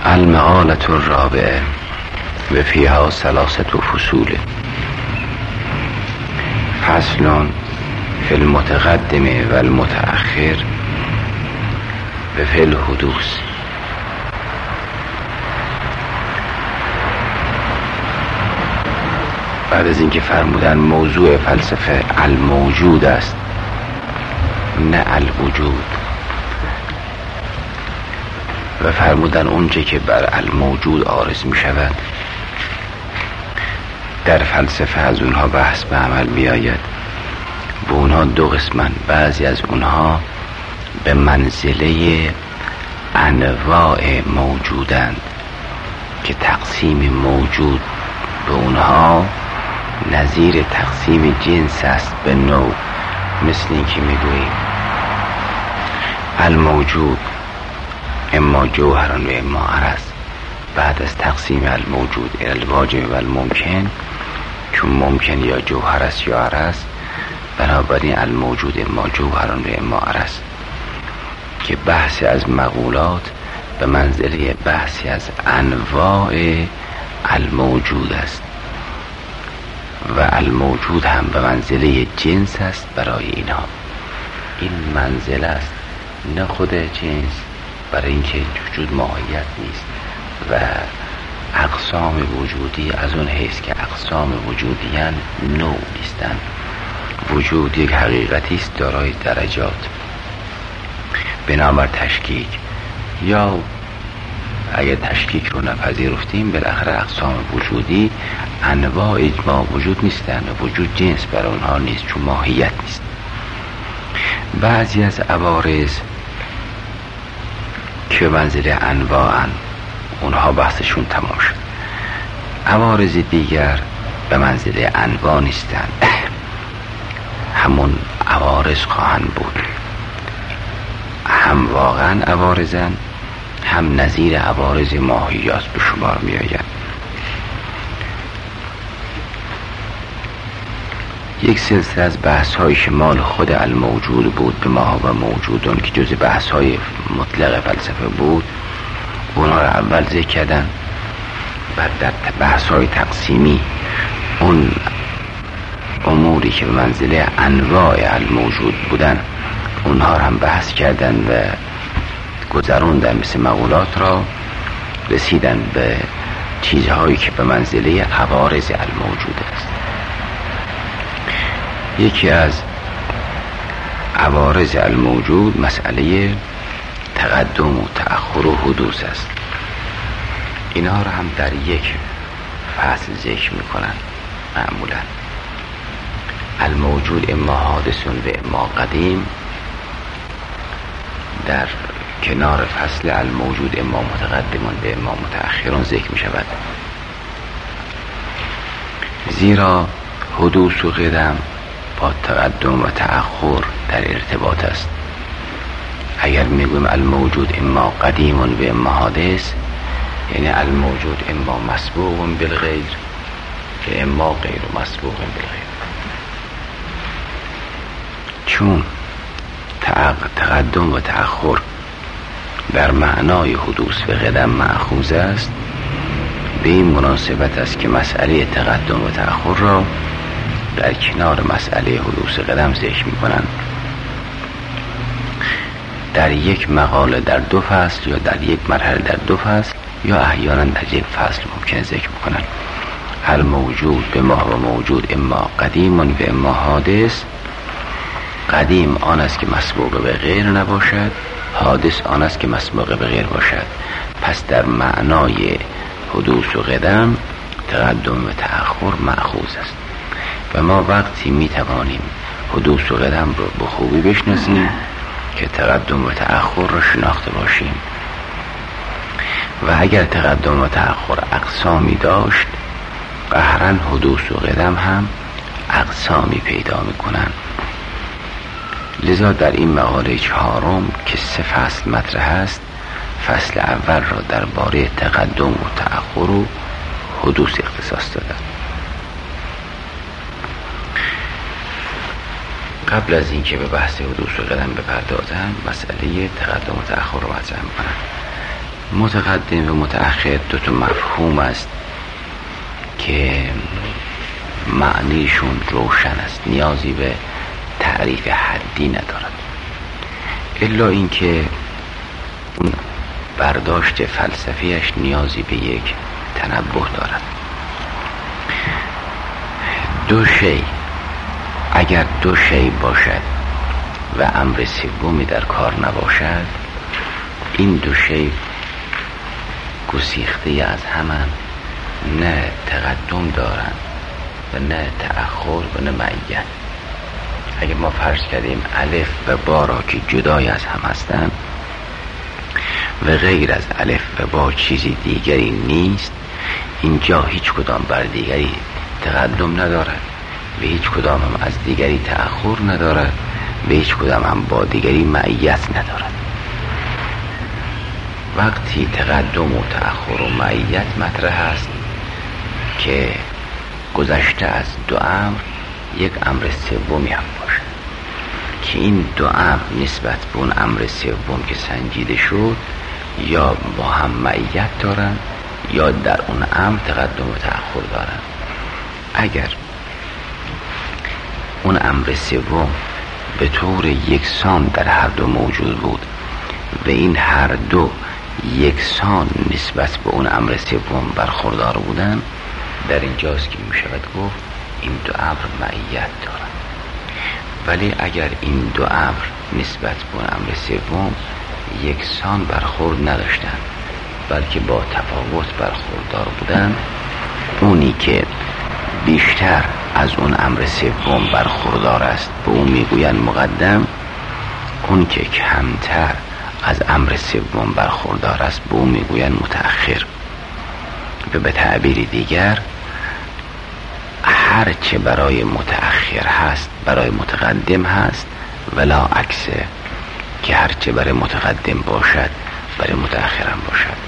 المقالة الرابعة و فیها ثلاثة فصول. فصل فی المتقدم و المتأخر و فی الحدوث. بعد از اینکه فرمودن موضوع فلسفه الموجود است نه الوجود، و فرمودن اونچه که بر الموجود عارض می شود در فلسفه از اونها بحث به عمل می آید. و اونها دو قسمن، بعضی از اونها به منزله انواع موجودند که تقسیم موجود به اونها نظیر تقسیم جنس است به نوع. مثل این که می گوییم الموجود اما جوهران و اما عرض. بعد از تقسیم الموجود الى الواجب و الممکن، چون ممکن یا جوهر است یا عرض، بنابراین الموجود اما جوهران و اما عرض، که بحث از مقولات به منزله بحثی از انواع الموجود است و الموجود هم به منزله جنس است برای اینها. این منزله است نه خود جنس، برای اینکه وجود ماهیت نیست و اقسام وجودی از اون حیث که اقسام وجودیان نوع نیستند. وجود یک حقیقتی است دارای درجات، بنابر تشکیک، یا اگر تشکیک رو نپذیرفتیم بالاخره اقسام وجودی انواع اجماع وجود نیستند و وجود جنس برای اونها نیست چون ماهیت نیست. بعضی از عوارض که منزل انواعن اونها بحثشون تمام شد. عوارض دیگر به منزل انواع نیستند، همون عوارض خواهند بود، هم واقعا عوارضن هم نظیر عوارض ماهیات به شمار می آید. یک سلسله از بحث های شمال خود الموجود بود به ما و موجودون که جز بحث های مطلق فلسفه بود، اونا رو اول ذکر کردن. بعد در بحث های تقسیمی اون اموری که به منزله انواع الموجود بودن اونها رو هم بحث کردن و گذروندن، مثل مقولات را رسیدن به چیزهایی که به منزله عوارض الموجود است. یکی از عوارض الموجود مسئله تقدم و تأخر و حدوث است. اینها را هم در یک فصل ذکر میکنن. معمولا الموجود اما حادث و اما قدیم در کنار فصل الموجود اما متقدم و اما متأخر ذکر می شود، زیرا حدوث و قدم با تقدم و تأخر در ارتباط است. اگر میگویم الموجود اما قدیم و اما حادث، یعنی الموجود اما مسبوق بالغیر و اما غیر مسبوق بالغیر. چون تقدم و تأخر در معنای حدوث و قدم مأخوذ است، به این مناسبت است که مسئله تقدم و تأخر را در کنار مسئله حدوث قدم ذکر می کنند. در یک مقاله در دو فصل یا در یک مرحله در دو فصل یا احیانا در یک فصل ممکن ذکر می کنند. الموجود به ما و موجود اما قدیم و اما حادث. قدیم آن است که مسبوق به غیر نباشد، حادث آن است که مسبوق به غیر باشد. پس در معنای حدوث و قدم تقدم و تأخر مأخوذ است و ما وقتی می توانیم حدوث و قدم رو به خوبی بشناسیم که تقدم و تأخر رو شناخته باشیم. و اگر تقدم و تأخر اقسامی داشت، قهرا حدوث و قدم هم اقسامی پیدا می کنند. لذا در این مقاله چهارم که 3 فصل مطرح است، فصل اول را درباره تقدم و تأخر و حدوث اختصاص دادند. قبل از اینکه به بحث حدوث و قدم بپردازم، مسئله تقدم و تأخر رو مطرح می‌کنم. متقدم و متأخر دو تا مفهوم است که معنیشون روشن است، نیازی به تعریف حدی ندارد، الا اینکه اون برداشت فلسفیش نیازی به یک تنبه دارد. دو شی، اگر دو شی باشد و امر سومی در کار نباشد، این دو شی گسیخته از همان، نه تقدم دارند و نه تأخر و نه معیت. اگر ما فرض کردیم الف و با را که جدای از هم هستند و غیر از الف و با چیزی دیگری نیست، اینجا هیچ کدام بر دیگری تقدم ندارد و هیچ کدام هم از دیگری تأخر ندارد و هیچ کدام هم با دیگری معیت ندارد. وقتی تقدم و تأخر و معیت مطرح است که گذشته از دو امر یک امر سومی هم باشد که این دو امر نسبت به اون امر سوم که سنجیده شد یا با هم معیت دارند یا در اون امر تقدم و تأخر دارند. اگر اون امر سوم به طور یکسان در هر دو موجود بود و این هر دو یکسان نسبت به اون امر سوم برخوردار بودن، در اینجاست که می شود گفت این دو امر معیت دارند. ولی اگر این دو امر نسبت به اون امر سوم یکسان برخورد نداشتند بلکه با تفاوت برخوردار بودند، اونی که بیشتر از اون امر سوم برخوردار است به اون میگویند مقدم، اون که کمتر از امر سوم برخوردار است به اون میگویند متأخر. و به تعبیر دیگر هر چه برای متأخر هست برای متقدم هست، ولا عکسه، که هر چه برای متقدم باشد برای متأخر هم باشد.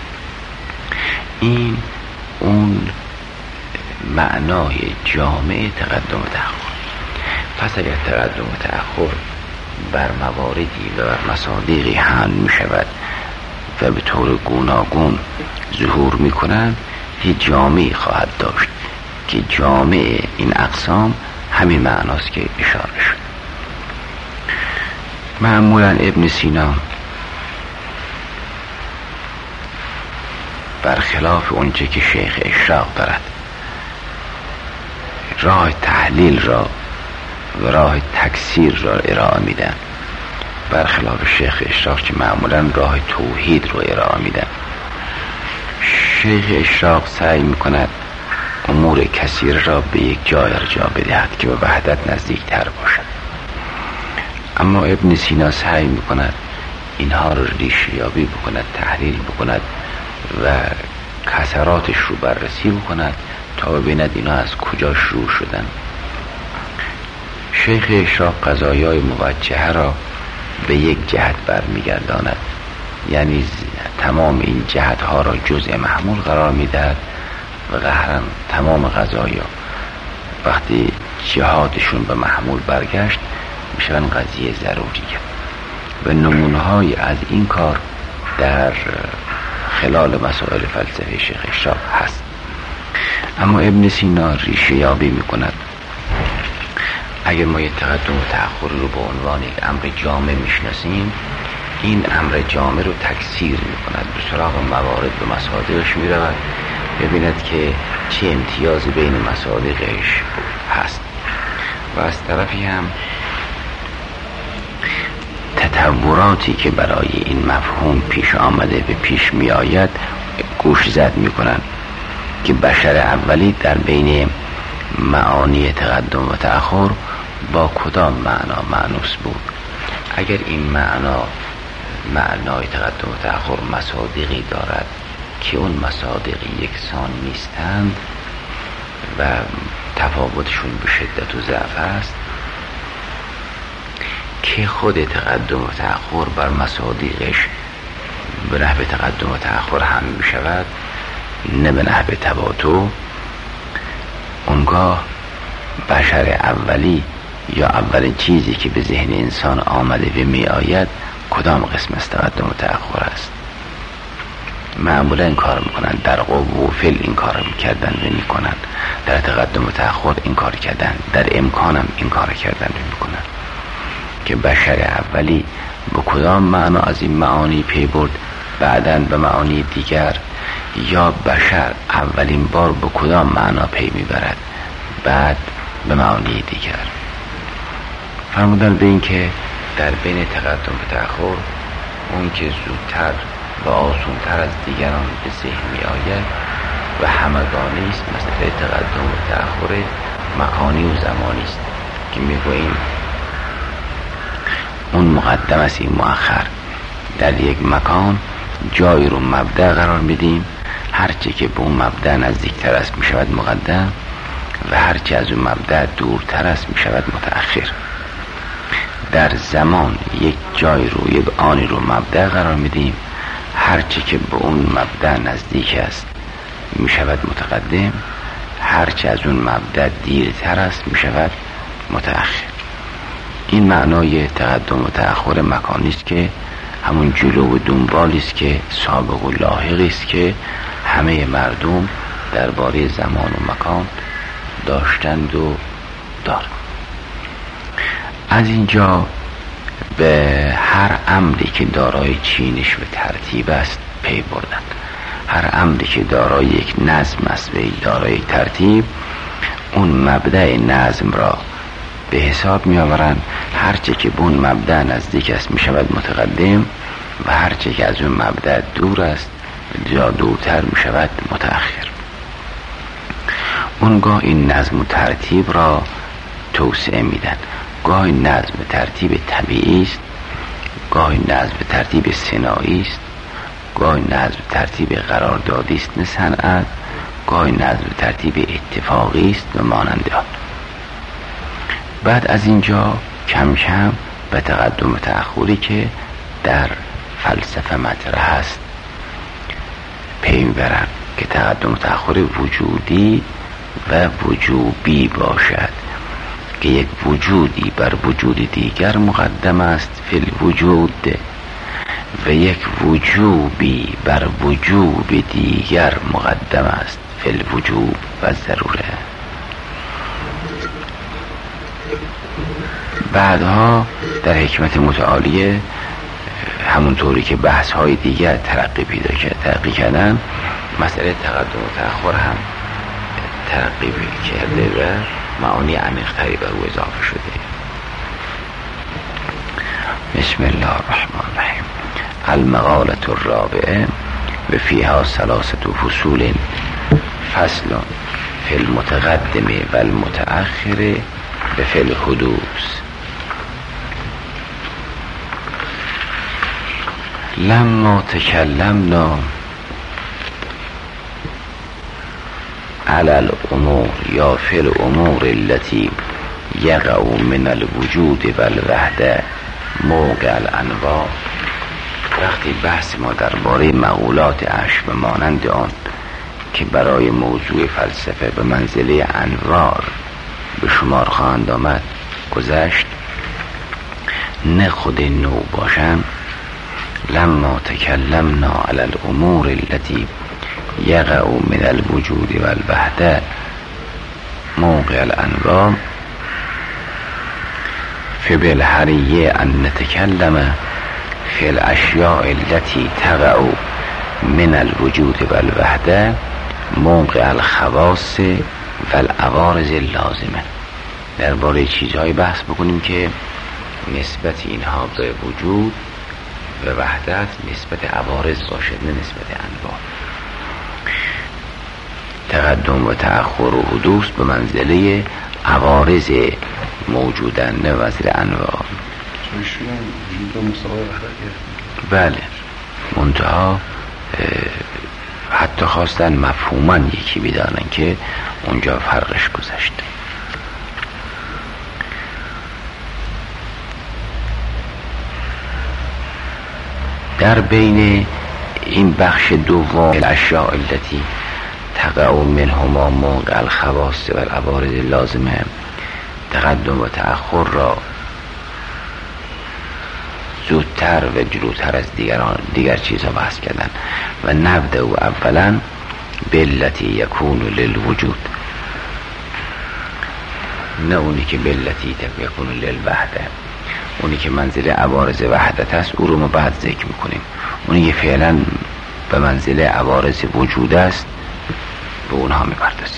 این اون معنای جامع تقدم و تأخر. پس اگر تقدم و تأخر بر مواردی و بر مصادیقی حمل می شود و به طور گوناگون ظهور می کنند، یه جامعی خواهد داشت که جامع این اقسام همین معناست که اشاره شد. معمولا ابن سینا برخلاف اونچه که شیخ اشراق دارد، راه تحلیل را و راه تکثیر را ارائه میدن، برخلاف شیخ اشراق که معمولا راه توحید رو ارائه میدن. شیخ اشراق سعی میکند امور کثیر را به یک جای ارجاع بدهد که به وحدت نزدیک تر باشد، اما ابن سینا سعی میکند اینها رو ریشه‌یابی بکند، تحلیل بکند و کثراتش رو بررسی بکند تا ببیند اینا از کجا شروع شدن. شیخ اشراق قضایای موجهه را به یک جهت برمیگرداند، یعنی تمام این جهت ها را جزء محمول قرار میدهد و قهرن تمام قضایا وقتی جهاتشون به محمول برگشت میشن قضیه ضروریه و نمونه‌های از این کار در خلال مسائل فلسفه شیخ اشراق هست. اما ابن سینا ریشه یابی میکند. اگر ما یک تقدم و تأخر رو به عنوان یک امر جامع میشناسیم، این امر جامع رو تکثیر میکند، به سراغ موارد و مصادیقش میرود، ببیند که چه امتیازی بین مصادیقش هست و از طرفی هم تطوراتی که برای این مفهوم پیش آمده به پیش می آید گوش زد می کنند که بشر اولی در بین معانی تقدم و تأخر با کدام معنا معنوس بود. اگر این معنای تقدم و تأخر مصادیقی دارد که اون مصادیق یکسان نیستند و تفاوتشون به شدت و ضعف است، که خود تقدم و تأخر بر مصادیقش به نحو تقدم و تأخر هم می شود نه به نحو تباطؤ، اونگاه بشر اولی یا اولین چیزی که به ذهن انسان آمده و می آید کدام قسم از تقدم و تأخر است؟ معمولا این کار میکنن، در قوه و فعل این کار میکردن و میکنن، در تقدم و تأخر این کار کردن، در امکانم این کار کردن و میکنن. که بشر اولی به کدام معنا از این معانی پی برد بعداً به معانی دیگر، یا بشر اولین بار به کدام معنا پی میبرد بعد به معانی دیگر. فرمودن به این که در بین تقدم و تأخر اون که زودتر و آسان‌تر از دیگران به ذهن می آید و همگانی است مسئله تقدم و تأخر مکانی و زمانی است که میگوییم اون مقدم است این مؤخر. در یک مکان جایی رو مبدأ قرار میدیم، هرچی که به اون مبدأ نزدیکتر است می شود مقدم و هرچی از اون مبدأ دورتر است می شود متأخر. در زمان یک جای رو، یک آنی رو مبدأ قرار میدیم، هرچی که به اون مبدأ نزدیک است می شود متقدم، هرچی از اون مبدأ دیرتر است می شود متأخر. این معنای تقدم و تأخر مکانی است که همون جلو و دنبالی است که سابق و لاحقی است که همه مردم درباره زمان و مکان داشتند و دارند. از اینجا به هر امری که دارای چینش و ترتیب است پی بردند. هر امری که دارای یک نظم است و دارای یک ترتیب، اون مبدأ نظم را به حساب می آورند. هرچه که به اون مبدأ نزدیک است می شود متقدم و هرچه که از اون مبدأ دور است یا دورتر می شود متأخر. اونگاه این نظم و ترتیب را توسعه میدن. گاهی نظم و ترتیب طبیعی است، گاهی نظم و ترتیب صناعی است، گاهی نظم و ترتیب قراردادی است نه صنعت، گاهی نظم و ترتیب اتفاقی است و مانند آن. بعد از اینجا کم کم به تقدم و تأخری که در فلسفه مطرح است پی میبرند که تقدم و تأخر وجودی و وجوبی باشد، که یک وجودی بر وجود دیگر مقدم است فی الوجود و یک وجوبی بر وجوب دیگر مقدم است فی الوجوب و ضروره. بعدها در حکمت متعالیه همونطوری که بحث های دیگر ترقی کردن، مسئله تقدم و تأخر هم ترقی کرده و معانی عمیق‌تری بر او اضافه شده. بسم الله الرحمن الرحیم. المقالة الرابعه و فیها ثلاثة فصول. فصل فی المتقدم و المتأخر و فی الحدوث. لما تکلمنا علی الامور یا فی الامور التي یقع من الوجود و الوحده موقع الانواع. وقتی بحث ما درباره مقولات اشبه مانند آن که برای موضوع فلسفه به منزله انوار به شمار خواهند آمد گذشت، نه خود نو باشند. لما تکلمنا علی الامور التي یقع من الوجود و الوحده موقع الانواع فبالحریه ان نتکلم فی الاشیاء التي تقع من الوجود و الوحده موقع الخواص و العوارض اللازمه. درباره چیزهای بحث بکنیم که نسبت اینها به وجود و وحدت نسبت عوارض باشد نه نسبت انواع. تقدم و تأخر و حدوث به منزله عوارض موجودن نه منزله انواع. بله، منتها حتی خواستن مفهوما یکی بدانن که اونجا فرقش گذشته. در بین این بخش دوم الاشیاء التي تقع منهما موقع الخواص و العوارض لازمه، تقدم و تأخر را زودتر و جلوتر از دیگر چیزها بحث کردن. و نبدأ اولا باللتی یکون للوجود، نه اونی که باللتی یکون للوحده، اونی که منزله عوارض وحدت است او رو ما بعد ذکر میکنیم. اونی که فعلا به منزله عوارض وجود است به اونها میپردازیم.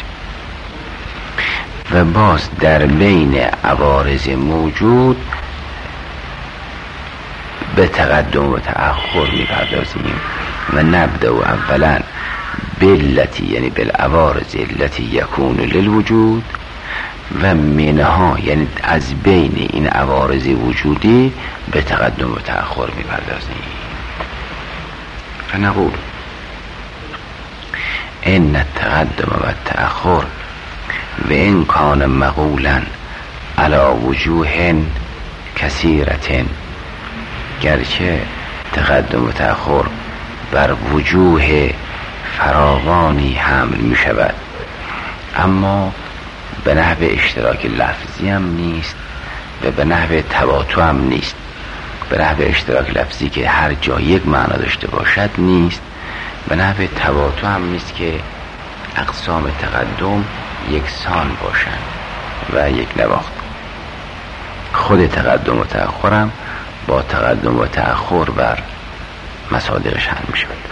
و باز در بین عوارض موجود به تقدم و تأخر میپردازیم. و نبدأ اولا باللتی یعنی بالعوارض التي یکون للوجود و منها یعنی از بین این عوارض وجودی به تقدم و تأخر میپردازیم. فنقول ان التقدم و التأخر و این کان مقولا علی وجوه کثیرة، گرچه تقدم و تأخر بر وجوه فراوانی حمل می شود، اما به نحو اشتراک لفظی هم نیست و به نحو تباطؤ هم نیست. به نحو اشتراک لفظی که هر جا یک معنا داشته باشد نیست، به نحو تباطؤ هم نیست که اقسام تقدم یکسان باشند و یک نواخت. خود تقدم و تأخرم با تقدم و تأخر بر مصادرش هم می شود.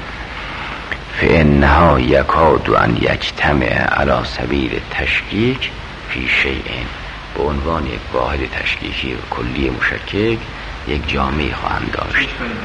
فإنها یکاد ان یجتمع علی سبیل تشکیک فی شیء، به عنوان یک واحد تشکیکی و کلی مشکک یک جامعه خواهند داشت.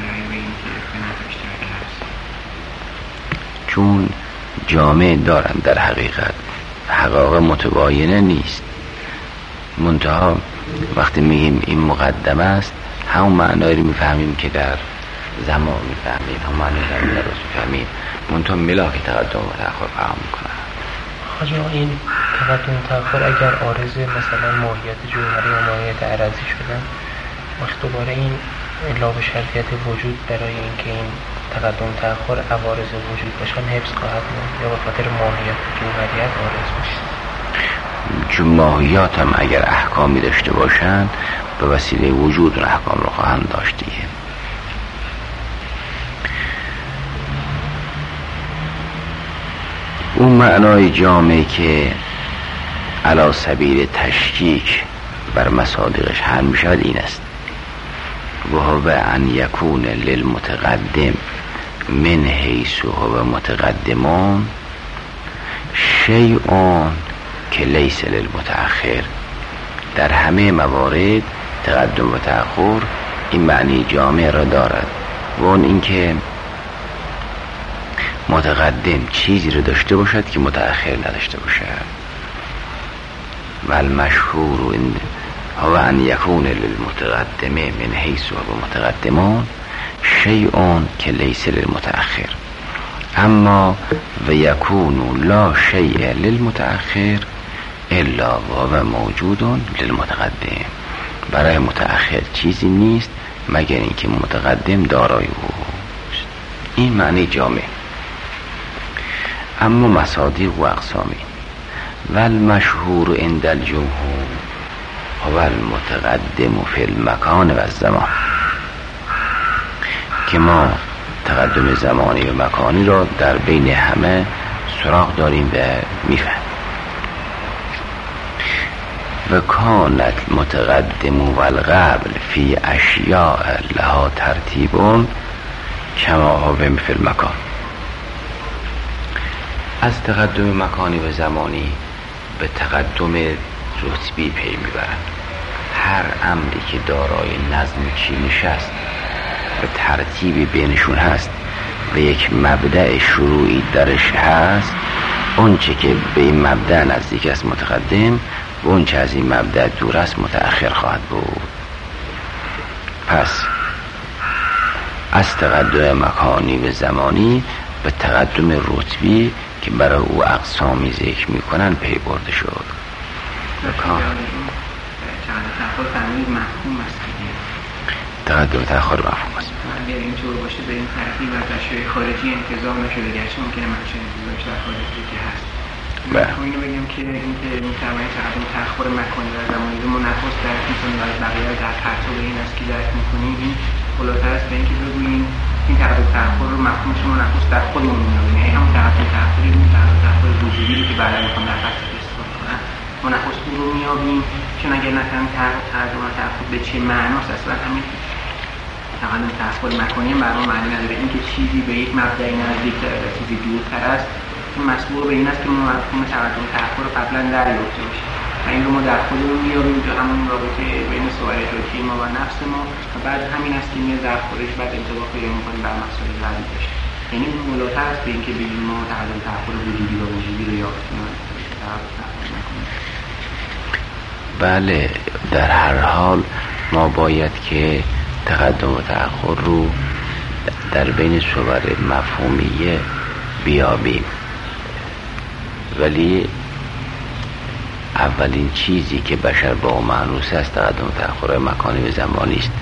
چون جامعه دارند در حقیقت، حقایق متباینه نیست. منتها وقتی میگیم این مقدمه است همون معنایی رو میفهمیم که در زمان میفهمیم، همون معنایی در درست میفهمیم، منتها ملاک تقدم و تأخر فهم میکنن. آجا این تقدم و تأخر اگر عارض مثلا ماهیت جوهری و ماهیت عرضی شدن، وقت دوباره این الا به شرطیت وجود برای اینکه این تقدم و تأخر عوارض وجود باشن حفظ خواهد موند یا به خاطر ماهیت جوهریت عارض باشه؟ چون ماهیات هم اگر احکامی داشته باشند به وسیله وجود اون احکام رو خواهند داشت دیگه. اون معنای جامعه که علی سبیل تشکیک بر مصادرش حمل می شود این است: و هو ان یکون للمتقدم من حیث هو متقدمون شیء که لیس للمتأخر. در همه موارد تقدم و تأخر این معنی جامع را دارد، و اون اینکه متقدم چیزی رو داشته باشد که متأخر نداشته باشد. و المشهور هو ان یکون للمتقدم من حیث هو متقدمون شیء که لیس للمتأخر، اما و یکون لا شیء للمتأخر الا و هو موجود للمتقدم. برای متأخر چیزی نیست مگر اینکه متقدم دارای اوست. این معنی جامع. اما مصادیق و اقسامی و المشهور عند الجمهور هو المتقدم فی المکان و الزمان، که ما تقدم زمانی و مکانی را در بین همه سراغ داریم و میفهمیم. و کانت متقدم و القبل فی اشیاء لها ترتیبون کما هو فی المکان. از تقدم مکانی و زمانی به تقدم رتبی پی میبرند. هر امری که دارای نظم چینش است و ترتیبی بینشون هست و یک مبدأ شروعی درش هست، اون چه که به این مبدأ نزدیک است متقدم و اون چه از این مبدأ دور است متأخر خواهد بود. پس از تقدم مکانی و زمانی به تقدم رتبی که برای او اقسامی ذکر میکنن پی برده شد. تقدم تأخر مفهوم است. اگر اینطور باشه به این ترتیب از اشیاء خارجی انتظار نشده، گرچه ممکنه منشأ انتظارش در خارجی که هست، من اینو بگم که اینکه می‌توانید تقدم تأخر مکانی در زمانی ما نخست درک می‌کنیم و بقیه در ترتیب این است که درک می‌کنیم، این بالاتر است به اینکه بگوییم این تقدم تأخر رو مفهومش ما نخست در خودمون می‌یابیم، یعنی همون تقدم تأخری این تقدم تأخر وجودی رو که بعدا می‌خوام در فصل استفاده کنم ما نخست اون رو می‌یابیم، چون اگر نفهمیم ترجمه تأخر به چه معناست اصلا همین تقدم تأخر مکانی برای معنی نداره. اینکه چیزی به یک مبدأ نزدیک‌تر و چیزی دورتر است این مسئول به این است که ما مفهوم تقدم تأخر رو قبلا دریافته باشیم و این رو ما در خودمون می‌یابیم تو همون رابطه بین سوال ذاتی ما و نفس ما و بعد همین است که میاد در خودش بعد انطباق پیدا می‌کنیم بر مسائل بعدی داشته. یعنی اون مولاتر است به اینکه بگیم ما تقدم تأخر وجودی و وجودی رو یافتیم. بله، در هر حال ما باید که تقدم و تأخر رو در بین صور مفهومیه بیابیم، ولی اولین چیزی که بشر با اون معنوس است تقدم و تأخر مکانی و زمانی است.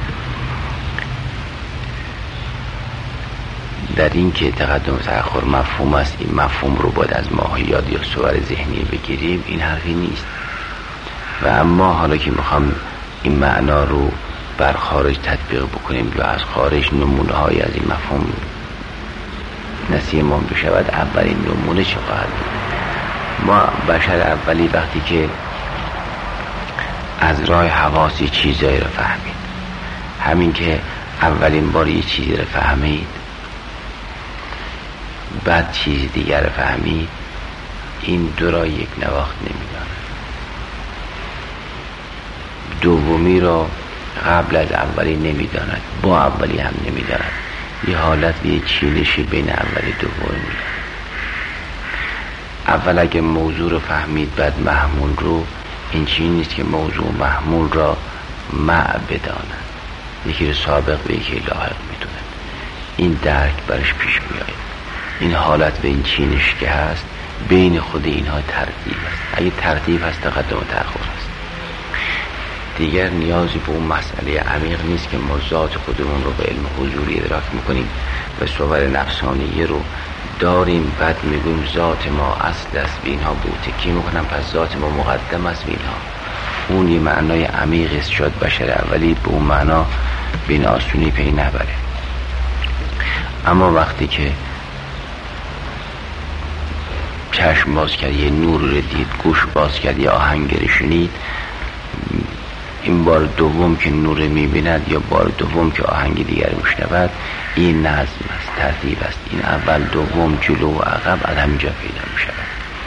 در این که تقدم و تأخر مفهوم است، این مفهوم رو باید از ماهیات یا صور ذهنی بگیریم، این حرفی نیست. و اما حالا که میخوام این معنا رو بر خارج تطبیق بکنیم یا از خارج نمونه های از این مفهوم نصیبمان بشود، اولین نمونه چه خواهد بود؟ ما بشر اولی وقتی که از راه حواسی چیزایی رو فهمید، همین که اولین بار یه چیزی رو فهمید بعد چیز دیگر رو فهمید، این دو را یک نواخت نمیداند. دومی را قبل از اولی نمیداند، با اولی هم نمیداند. یه حالت یه چینشی بین اولی دومی میداند. اول اگه موضوع رو فهمید بعد محمول رو، این چیزی نیست که موضوع محمول را بداند، یکی رو سابق به یکی لاحق میدوند. این درک برش پیش میآید. این حالت به این چینش که هست بین خود اینها ترتیب است. اگه ترتیب هست تقدم و تأخر است. دیگر نیازی به اون مسئله عمیق نیست که ما ذات خودمون رو به علم حضوری ادراک میکنیم و صور نفسانیه رو داریم، بعد میگویم ذات ما اصل است به اینها بوتکی میکنم پس ذات ما مقدم است به اینها. اون یه معنای عمیق است، شاید بشر اولی به اون معنا بین آسونی پی نبره. اما وقتی که چشم باز کرد یه نور رو دید، گوش باز کرد یه آهنگ رو شنید، این بار دوم که نور میبیند یا بار دوم که آهنگ دیگر میشنود، این نظم است، ترتیب است. این اول دوم جلو و عقب از همینجا پیدا میشود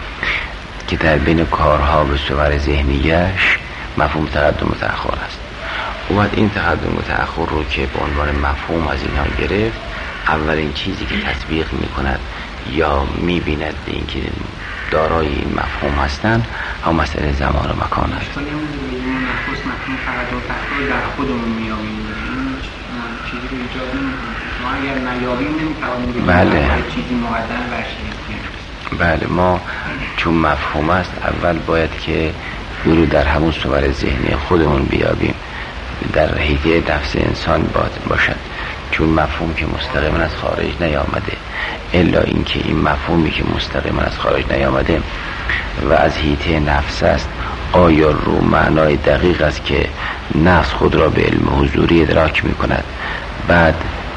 که در بین کارها به صور ذهنیش مفهوم تقدم و تأخر است. و این تقدم و تأخر رو که به عنوان مفهوم از اینها گرفت، اولین چیزی که تطبیق میکند یا میبیند به این که دارای این مفهوم هستند هم مسئله زمان و مکان است. نخست مفهوم تقدم و تأخر در خودمون میابیم، این چیزی رو ایجاد نمی‌کنه. ما اگر نیابیم نمیتوانیم بگیم چیزی مقدم بر چیزی. بله، ما چون مفهوم است اول باید که او رو در همون صور ذهنی خودمون بیابیم، در حیطه نفس انسان باشد، چون مفهوم که مستقیما از خارج نیامده. الا اینکه این مفهومی که مستقیما از خارج نیامده و از حیطه نفس است، آیا رو معنای دقیق است که نفس خود را به علم حضوری ادراک می کند، بعد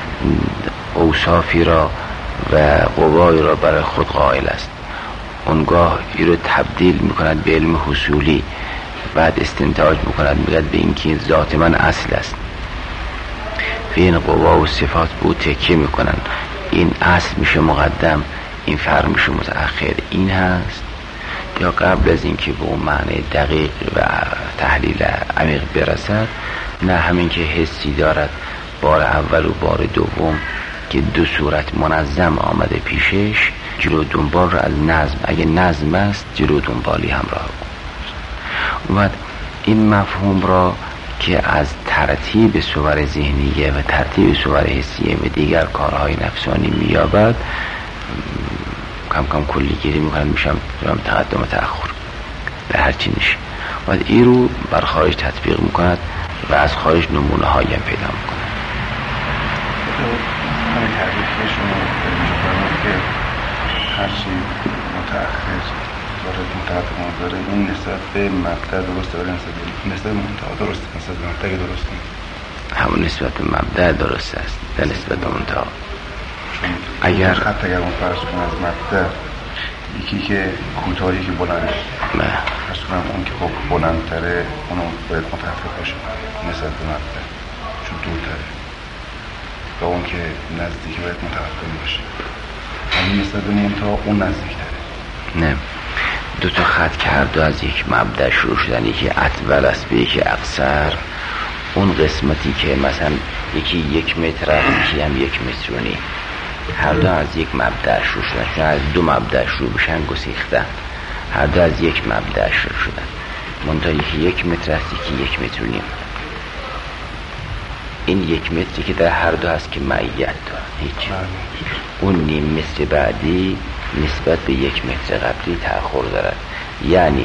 اوصافی را و قوای را برای خود قائل است، اونگاه این رو تبدیل می کند به علم حصولی، بعد استنتاج می کند میگه به اینکه ذات من اصل است، به این قوا و صفات بود تکیه می کنند، این اصل میشه مقدم، این فرع میشه متأخر. این هست یا قبل از اینکه به اون معنی دقیق و تحلیل عمیق برسد، نه همین که حسی دارد بار اول و بار دوم که دو صورت منظم آمده پیشش، جلو دنبال را از نظم، اگه نظم است جلو دنبالی همراه بود. و این مفهوم را که از ترتیب صور ذهنیه و ترتیب صور حسیه و دیگر کارهای نفسانی میابد، کم کم کلی گیری میکنن، میشم تقدم و تأخر در هر چی نشه. و این رو بر خارج تطبیق میکند و از خارج نمونه هایی هم پیدا میکند. همین تعریف شما که هر چی متأخر وارد متقدمان داره این نسبت به مبدأ درسته ولی نسبت به منتها درسته، نسبت به مبدأ درسته همون نسبت به مبدأ درست است در نسبت به منتها. اگر خط اگر اون فرض کنم از مبدأ یکی که کوتاه یکی بلند فرض کنم اون که خب بلندتره اونو باید متحقق باشه نسبت به مبدأ چون دورتره و اون که نزدیکی باید متحقق باشه همین نسبت به منتها اون نزدیکتره. نه دو تا خط که هر دو از یک مبدأ شروع شدن یکی اطول است به یکی اقصر اون قسمتی که مثلا یکی 1 متر است یکی هم 1 متر و نیم هر دو از یک مبدأ شروع شدن چون از دو مبدأ شروع بشن گسیختن هر دو از یک مبدأ شروع شدن منتها یکی 1 متر است یکی 1 متر و نیم این 1 متری که در هر دو هست که معیت دارن هیچ اون نیم متر بعدی نسبت به 1 متر قبلی تأخر دارد یعنی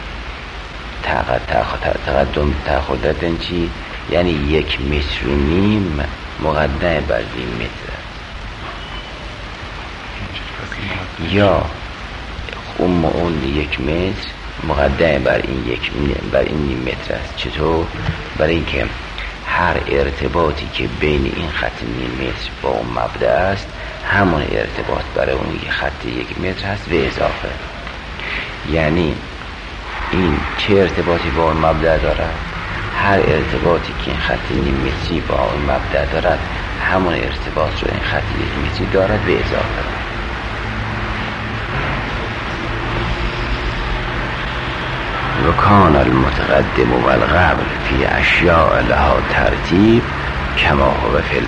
تقدم تأخر دادن چی؟ یعنی 1 متر و نیم مقدم بر این متر یا اون 1 متر مقدم بر این نیم متر است. چطور؟ برای اینکه هر ارتباطی که بین این خط نیم متر با اون مبدأ است همون ارتباط برای اون خط 1 متر هست و اضافه یعنی این چه ارتباطی با اون مبدأ دارد هر ارتباطی که این خط نیم متری با اون مبدأ دارد همون ارتباط رو این خط 1 متری دارد و اضافه. و کان المتقدم و القبل فی اشیاء لها ترتیب کما هو فی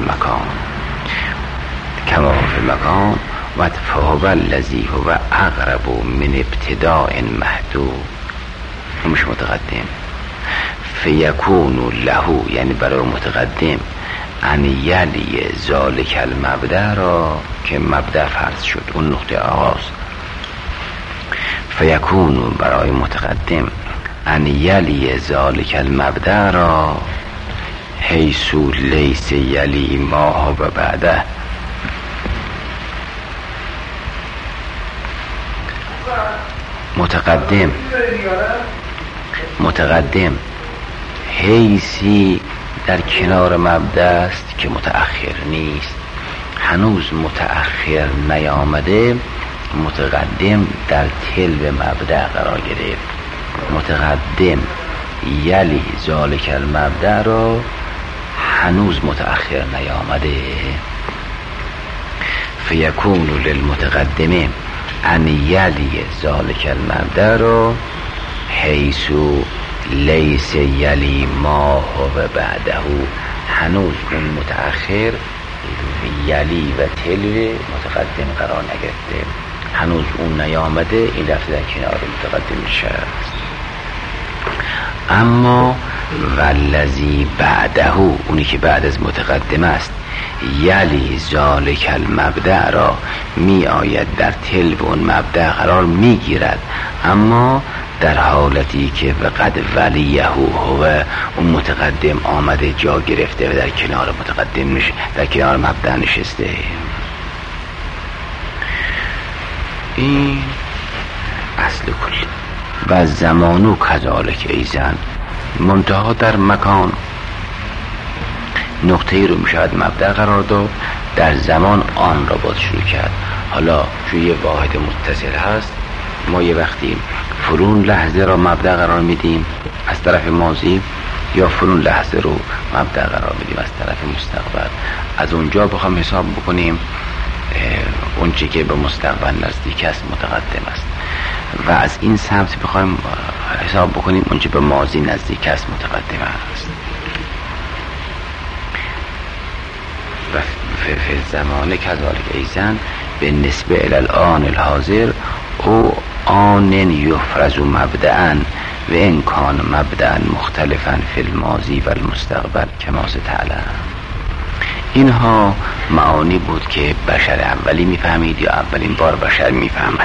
المکان و فهو الذی هو اقرب من ابتداء محدود مش متقدم فیکون له یعنی برای متقدم ان یلی ذالک المبدأ را که مبدأ فرض شد اون نقطه آغاز فیکون برای متقدم ان یلی ذالک المبدأ را حیث لیس یلی ما هو بعده متقدم حیثی در کنار مبدأ است که متأخر نیست هنوز متأخر نیامده متقدم در تلو مبدأ قرار گرفت متقدم یلی ذالک المبدأ را هنوز متأخر نیامده فیکون للمتقدم ان یلی ذالک المبدأ را حیث لیس یلی ما هو بعده هنوز اون متأخر یلی و تلو متقدم قرار نگرفته هنوز اون نیامده این رفته در کنار متقدم شد اما والذی بعده اونی که بعد از متقدم است یلی ذالک المبدأ را می آید در تلو اون مبدأ قرار می گیرد اما در حالتی که وقد ولیه هو اون متقدم آمده جا گرفته و در کنار متقدم در کنار مبدأ نشسته این اصل کلی و زمانو کذالک ایزن منتها در مکان نقطه‌ای رو میشود مبدأ قرار داد در زمان آن را باید شروع کرد حالا چون یه واحد متصل هست ما یه وقتی فرون لحظه را مبدأ قرار میدیم از طرف ماضی یا فرون لحظه رو مبدأ قرار میدیم از طرف مستقبل از اونجا بخوام حساب بکنیم اون چی که به مستقبل نزدیک است متقدم است و از این سمت بخوایم حساب بکنیم اون چی به ماضی نزدیک است متقدم است و فی زمان کذالک ایزن به نسبه الان الحاضر او آن یفرز مبدأ و امکان مبدأ مختلفا فی الماضی و المستقبل کما ستعلم اینها معانی بود که بشر اولی میفهمید یا اولین بار بشر میفهمد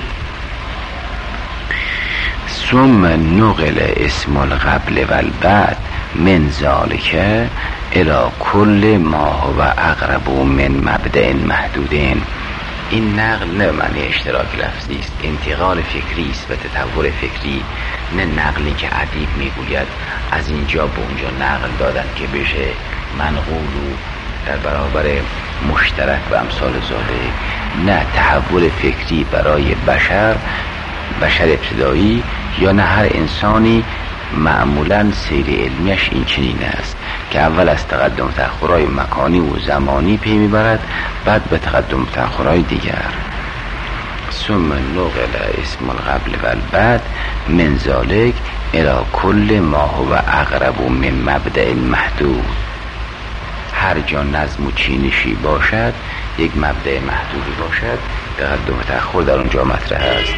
ثم نقل اسم القبل و البعد من ذالک الی کل ما هو اقرب من مبدأ محدودین این نقل نه معنی اشتراک لفظی است، انتقال فکری است و تطور فکری، نه نقلی که ادیب میگوید از اینجا به اونجا نقل دادن که بشه منقول و در برابر مشترک و امثال ذالک. نه، تحول فکری برای بشر ابتدایی یا نه هر انسانی معمولا سیر علمیش این چنین است که اول از تقدم تأخرهای مکانی و زمانی پی میبرد، بعد به تقدم تأخرهای دیگر. ثم نقل اسم القبل و البعد من ذلك الى کل ما هو اقرب من مبدأ محدود. هر جا نظم و چینشی باشد، یک مبدأ محدودی باشد، تقدم تأخر در اونجا مطرح است.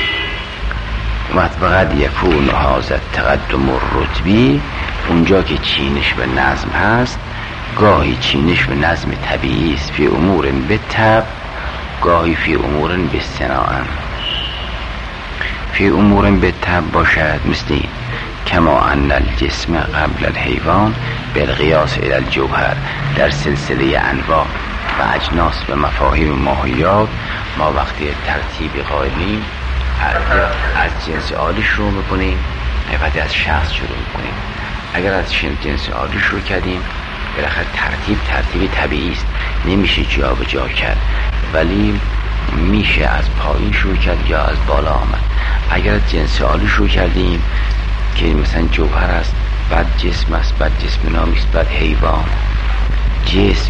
فقط یکون هذا تقدم الرتبی، اونجا که چینش به نظم هست، گاهی چینش به نظم طبیعی است، فی امور بالطبع، گاهی فی امور بالصناعه. فی امور بالطبع باشد مثل این کما ان الجسم قبل الحیوان بالقیاس الی الجوهر، در سلسله انواع و اجناس و مفاهیم ماهیات ما وقتی ترتیب قائلیم از جنس عالی شروع میکنیم، نفتی از شخص شروع میکنیم. اگر از جنس عالی شروع کردیم بالاخره ترتیب طبیعی است، نمیشه جا به جا کرد، ولی میشه از پایین شروع کرد یا از بالا آمد. اگر از جنس عالی شروع کردیم که مثلا جوهر است، بعد جسم است، بعد جسم نامی است، بعد حیوان، جسم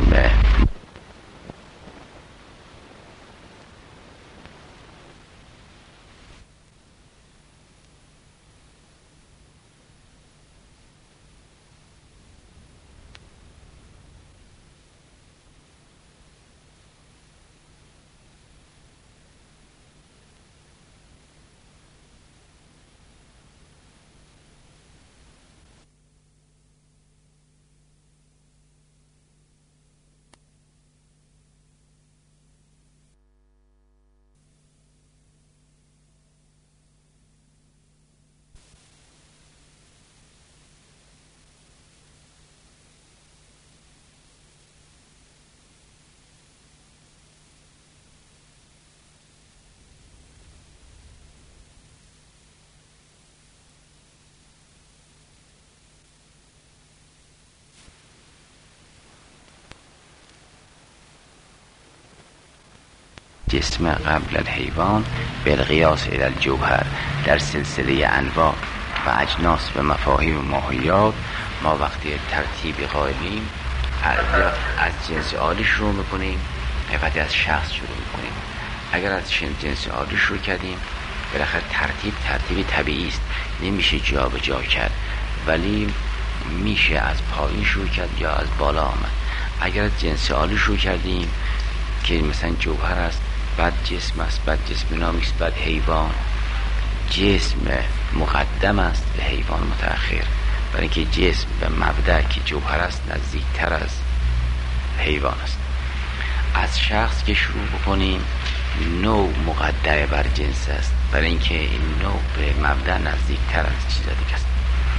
جسم قبل الحیوان بالقیاس الی الجوهر، در سلسله انواع و اجناس و مفاهیم ماهیات ما وقتی ترتیب قائلیم از جنس عالی شروع میکنیم، نفتی از شخص شروع میکنیم. اگر از جنس عالی شروع کردیم بالاخره ترتیب طبیعی است، نمیشه جا به جا کرد، ولی میشه از پایین شروع کرد یا از بالا آمد. اگر از جنس عالی شروع کردیم که مثلا جوهر است، بعد جسم است، بعد جسم نامی است، بعد حیوان، جسم مقدم است به حیوان متأخر، برای اینکه جسم به مبدأ که جوهر است نزدیکتر از حیوان است. از شخص که شروع بکنیم نوع مقدم بر جنس است، برای اینکه این نوع به مبدأ نزدیکتر از چیز دیگه است.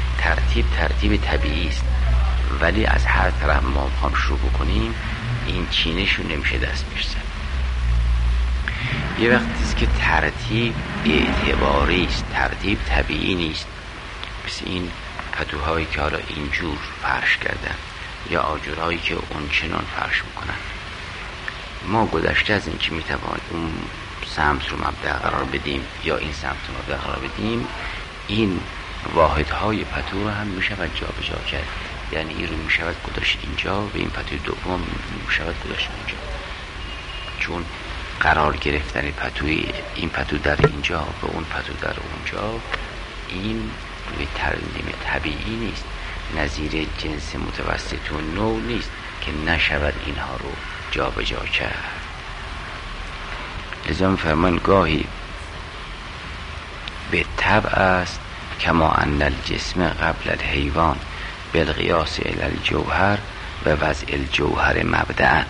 ترتیب طبیعی است، ولی از هر طرف ما هم شروع بکنیم این چینشو نمیشه دست میشه. یه وقتی است که ترتیب اعتباری است، ترتیب طبیعی نیست، مثل این پتوهایی که حالا اینجور فرش کردن یا آجرهایی که اون چنان فرش میکنن. ما گذشته از این که میتوان اون سمت رو مبدأ قرار بدیم یا این سمت رو مبدأ قرار بدیم، این واحدهای پتو رو هم میشود جا به جا کرد، یعنی این رو میشود گذاشت اینجا و این پتو دوم میشود گذاشت اونجا، چون قرار گرفتن پتوی این پتو در اینجا و اون پتو در اونجا این روی ترتیب طبیعی نیست، نظیر جنس متوسط و نوع نیست که نشود اینها رو جا به جا کرد. لذا فرمان گاهی به طبع است کما ان الجسم قبل الحیوان بالقیاس الی الجوهر و وضع الجوهر مبدأ،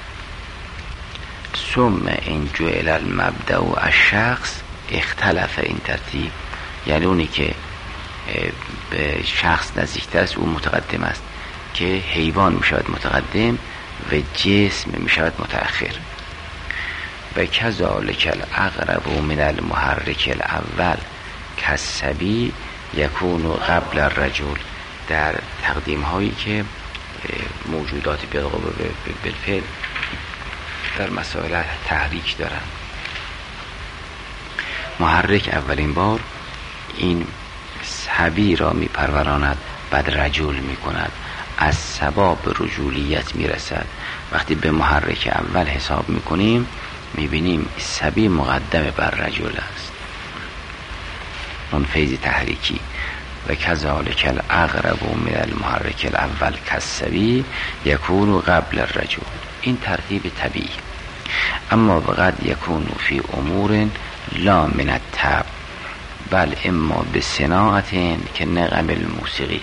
ثم ان جعل المبدأ الشخص اختلف. این ترتیب یعنی اونی که به شخص نزدیکتر است اون متقدم است، که حیوان می شود متقدم و جسم می شود متأخر. و کذالک الاقرب من المحرک الاول کالصبی یکون قبل الرجل. در تقدیم هایی که موجودات بالفعل در مسائل تحریک دارن، محرک اولین بار این صبی را می پروراند، بعد رجل می کند، از صبا به رجولیت می رسد. وقتی به محرک اول حساب می کنیم می بینیم صبی مقدم بر رجل است، اون فیض تحریکی. و کذالک الاقرب من المحرک الاول کالصبی یکون قبل الرجل. این ترتیب طبیعی. اما وقد یکون فی امور لا من الطبع بل اما به صناعت که نغم الموسیقی.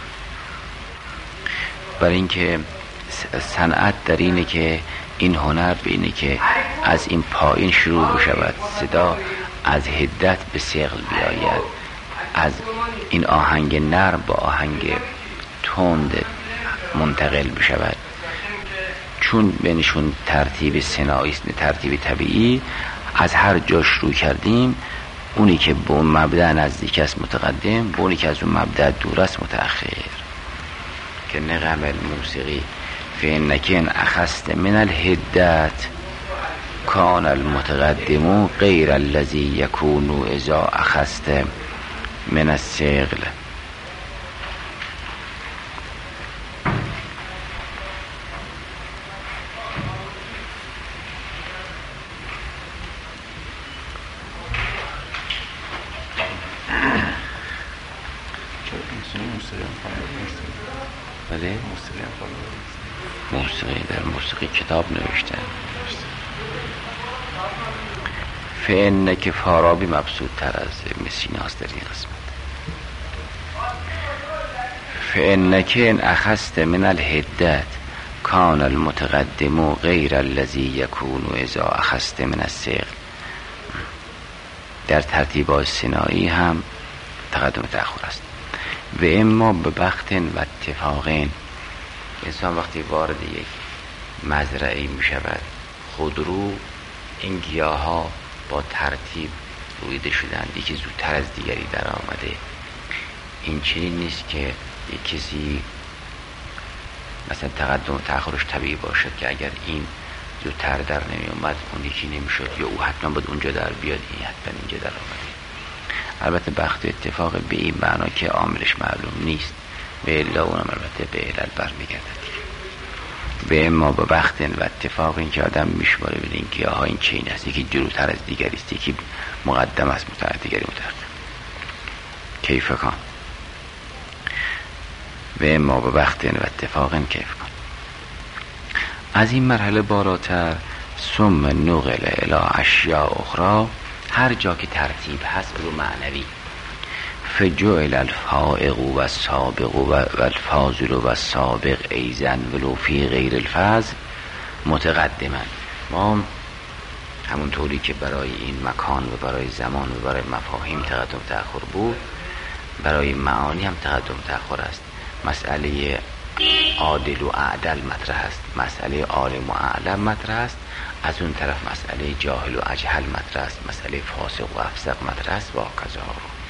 برای اینکه صنعت در اینه که این هنر به اینه که از این پایین شروع بشود، صدا از حدت به ثقل بیاید، از این آهنگ نرم با آهنگ تند منتقل بشود. چون بینشون ترتیب صناعی است، ترتیب طبیعی، از هر جا شروع کردیم اونی که به اون مبدأ نزدیک است متقدم، به اونی که از اون مبدأ دور است متأخر. که نغم الموسیقی فإنک ان اخذت من الحدت کان المتقدم غیر الذی یکون اذا اخذت من الثقل. بله، موسیقی در موسیقی کتاب نوشتن. فإنک فارابی مبسوط تر از مسیناست در این قسمت. فإنک ان اخذت من الحدت کان المتقدم غیر الذی یکون اذا اخذت من الثقل. در ترتیبات صناعی هم تقدم تأخر است. و اما به بخت و اتفاقین. انسان وقتی وارد یک مزرعه می شود، خودرو این گیاه ها با ترتیب رویده شدند، یکی زودتر از دیگری در آمده. این چنین نیست که یک کسی مثلا تقدم و تأخرش طبیعی باشد که اگر این زودتر در نمی اومد اون یکی نمی شد، یا او حتما باید اونجا در بیاد، این حتما اینجا در آمده. البته بخت و اتفاق به این معنا که عاملش معلوم نیست، به الا اونم البته به علل برمیگردد. به اما با بخت و اتفاق این که آدم میشماره ببینه این که آها این چین است، یکی جلوتر از دیگری است، یکی مقدم است دیگری متأخر. کیف کن. به اما با بخت و اتفاق کیف کن. از این مرحله بالاتر ثم نقل الی اشیاء اخرى، هر جا که ترتیب هست رو معنوی. فجعل الفائق و السابق و الفاضل و السابق ایزن ولو فی غیر الفاضل متقدما. ما همونطوری که برای این مکان و برای زمان و برای مفاهیم تقدم تأخر بود، برای معانی هم تقدم تأخر است. مسئله عادل و اعدل مطرح است، مسئله عالم و اعلم مطرح است، از اون طرف مسئله جاهل و اجهل مطرح است، مسئله فاسق و افسق مطرح است و کذا.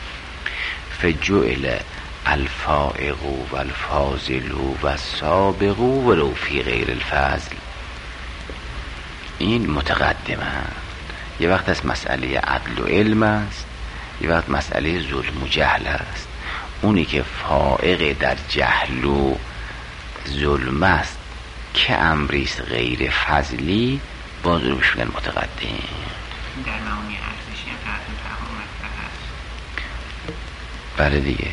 فجعل الفائق و الفاضل و السابق ولو فی غیر الفضل. این متقدمه. یه وقت از مسئله عدل و علم است، یه وقت مسئله ظلم و جهل است. اونی که فائق در جهل و ظلم است که امریست غیر فضلی، باز رو بشونن متقدم. در معانی ارزشی هم تقدیم تأخر مطرح است. بله دیگه،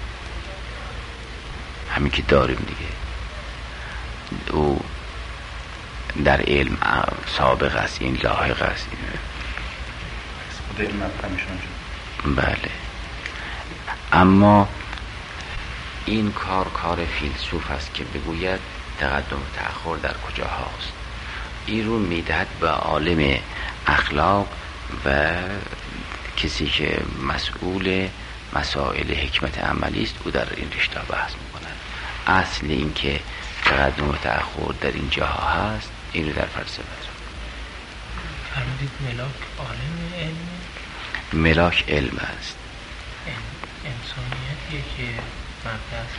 همین که داریم دیگه. او در علم سابق است، این لاحق است. بله. اما این کار فیلسوف است که بگوید تقدم و تأخر در کجا هاست. این رو میدهد به عالم اخلاق و کسی که مسئول مسائل حکمت عملی است، او در این رشته بحث میکنند. اصل این که تقدم و تأخر در این جاها هست، این رو در فلسفه فرمودید فرمودید ملاک عالم علم، ملاک علم است. انسانیتیه که مبدأ است.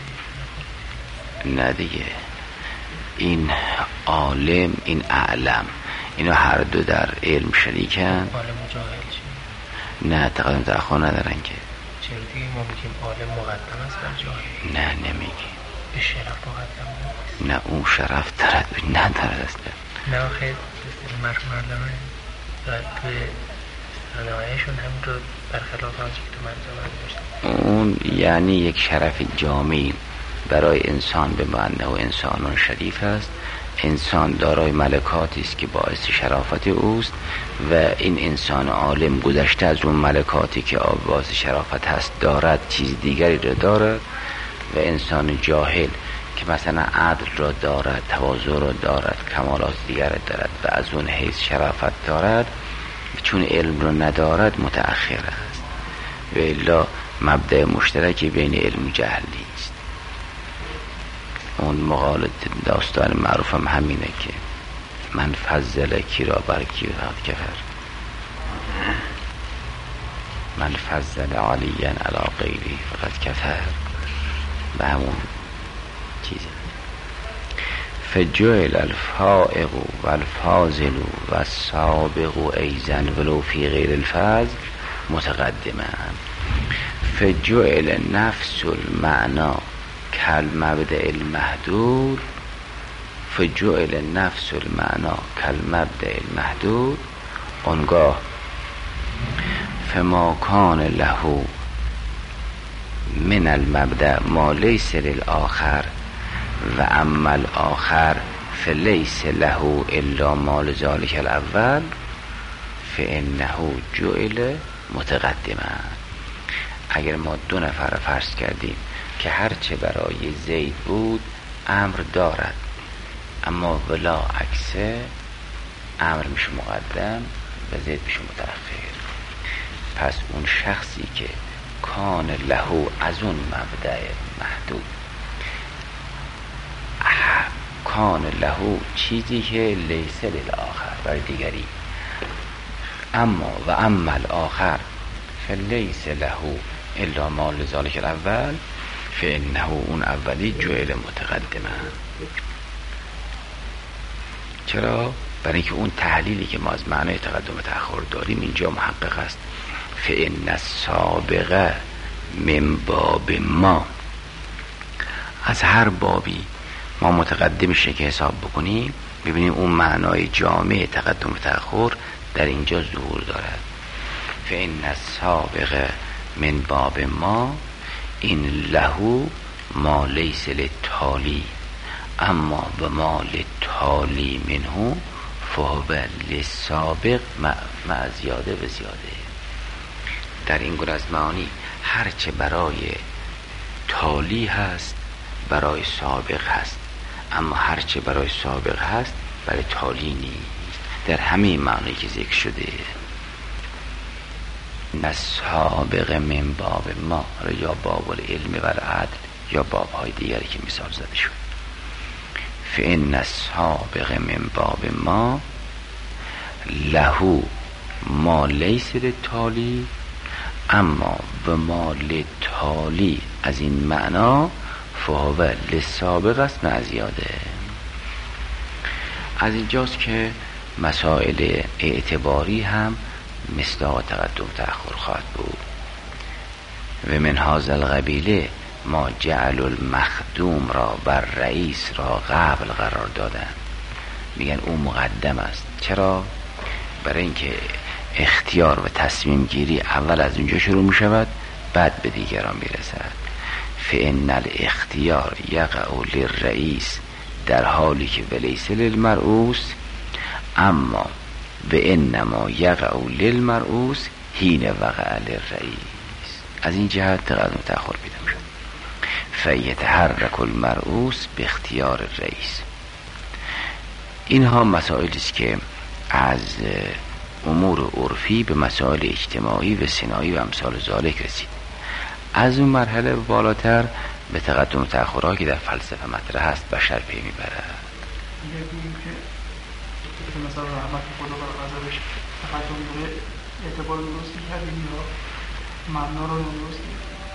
نه دیگه، این عالم این اعلم، اینا هر دو در علم شریکن. عالم و جاهل چی؟ نه تقدم تأخر ندارن که. چرا دیگه ما میگیم عالم مقدم است بر جاهل؟ نه نمیگی. به شرف مقدم است. نه اون شرف دارد ندارد اصلا. نه آخه مردم باید توی صنایعشون همین رو برخلاف آنچه که تو منظور داشتن. اون یعنی یک شرف جامعی برای انسان به معنی و انسانان شریف است. انسان دارای ملکاتی است که باعث شرافت اوست و این انسان عالم گذشته از اون ملکاتی که باعث شرافت هست دارد چیز دیگری را دارد، و انسان جاهل که مثلا عدل را دارد، تواضع را دارد، کمالات دیگر را دارد و از اون حیث شرافت دارد، چون علم را ندارد متأخر است. و الا مبدأ مشترکی بین علم و جهل نیست. اون مقالط داستان معروف هم همینه که من فضل کی را بر کی فقط کفر، من فضل علیا علی غیری فقط کفر، به همون چیزه. فجعل الفائق والفاضل والسابق ایزن ولو فی غیر الفضل متقدما. فجعل نفس المعنى کالمبدأ المحدود، فجعل نفس المعنى کالمبدأ المحدود، آنگاه فما کان له من المبدأ ما لیس للآخر و اما الآخر فلیس له الا ما لذلك الاول فانه جعل متقدما. اگر ما دو نفر فرض کردیم که هرچه برای زید بود امر دارد، اما ولا عکسه، امر میشه مقدم و زید میشه متأخر. پس اون شخصی که کان له از اون مبدأ محدود، کان له چیزی که لیس للآخر برای دیگری، اما و اما الاخر فلیس له الا ما لذلك الاول فانه اون اولی جعل متقدمه. چرا؟ برای اینکه اون تحلیلی که ما از معنای تقدم و تأخر داریم اینجا محقق است. فان السابقه من باب ما، از هر بابی ما متقدمشه که حساب بکنیم ببینیم اون معنای جامع تقدم و تأخر در اینجا ظهور دارد. فان السابقه من باب ما این له ما لیس للتالی اما به ما للتالی منه فهو للسابق مع زیاده و زیاده. در این گونه از معانی هرچه برای تالی هست برای سابق هست، اما هرچه برای سابق هست برای تالی نیست. در همه معنی که ذکر شده السابق من باب ما، یا باب العلم و العدل یا باب های دیگری که مثال زده شد. فان السابق من باب ما له ما لیس للتالی اما به ما للتالی از این معنا فهو للسابق است مع زیاده. از اینجاست که مسائل اعتباری هم مصداق تقدم تأخر خواهد بود. و من هذا القبیله ما جعل المخدوم را بر رئیس را قبل قرار دادن، میگن او مقدم است. چرا؟ برای اینکه اختیار و تصمیم گیری اول از اونجا شروع می شود بعد به دیگران می رسد. فان الاختیار یقع للرئیس در حالی که ولیس للمرؤوس، اما به انما یقع للمرؤوس حین وقع للرئیس. از این جهت تقدم تأخر پیدا میشه. فیتحرک المرؤوس به اختیار الرئیس. اینها مسائلی است که از امور عرفی به مسائل اجتماعی و صناعی و امثال ذالک رسید. از اون مرحله بالاتر به تقدم و تأخرها که در فلسفه مطرح هست بشر پی میبرد. که مثلا رحمت خدا بر غضبش تقدم داره اعتبار درستی کردیم یا معنا رو درستی؟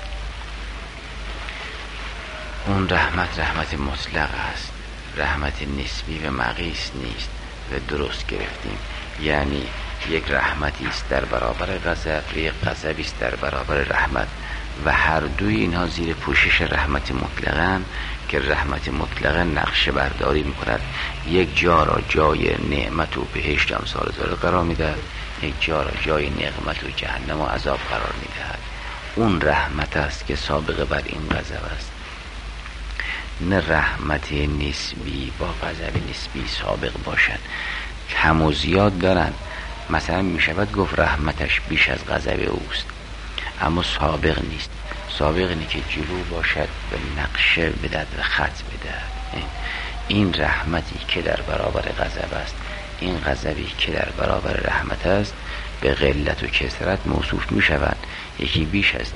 اون رحمت مطلق است، رحمت نسبی و مقیس نیست و درست گرفتیم. یعنی یک رحمتی است در برابر غضب و یک غضبی است در برابر رحمت و هر دوی اینها زیر پوشش رحمت مطلقاً که رحمت مطلقاً نقشه برداری میکند. یک جا را جای نعمت و بهشت امثال ذلک قرار میدهد، یک جا را جای نقمت و جهنم و عذاب قرار میدهد. اون رحمت است که سابقه بر این غضب است، نه رحمت نسبی با غضب نسبی سابق باشد. کم و زیاد دارند، مثلا میشود گفت رحمتش بیش از غضب اوست، اما سابق نیست. سابق اینه که جلو باشد و نقشه بدهد و خط بدهد. این رحمتی که در برابر غضب است، این غضبی که در برابر رحمت است، به قلت و کثرت موصوف می شود. یکی بیش از